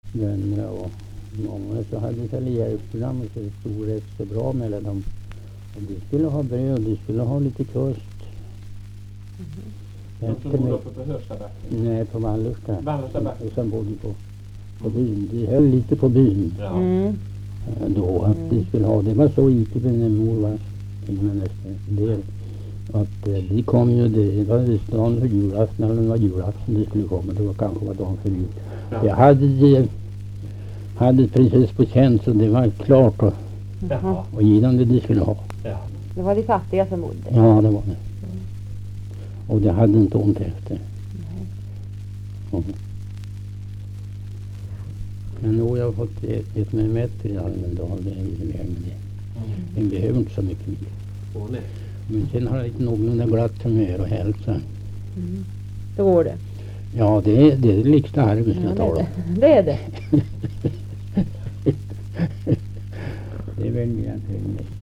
vänner och många så hade sig hjälpprogram så det stod rätt så bra mellan dem. Och de skulle ha bröd, de skulle ha lite kost. De som bodde uppe på Hörstabacken? Nej, på Vallerstabacken. Som bodde på byn. De höll lite på byn. Ja. Då att de skulle ha. Det var så gick det när mor var en del. Att de kom ju, det var just dagen för julafton eller det var julafton de skulle komma. Det var kanske var dagen för jul. Ja. Jag hade precis på känn så det var klart och ge dem det de skulle ha. Ja. Det var de fattiga som bodde. Ja, det var det. Och det hade inte ont efter. Men nu har jag fått ett med mätt i Almedal, det är ju mer med det. Den behöver inte så mycket mer. Nej. Men sen har jag lite någorlunda glatt humör och hälsa. Då går det. Ja, det är det liksta arvet jag talar om. Det är det. Det är väl mer än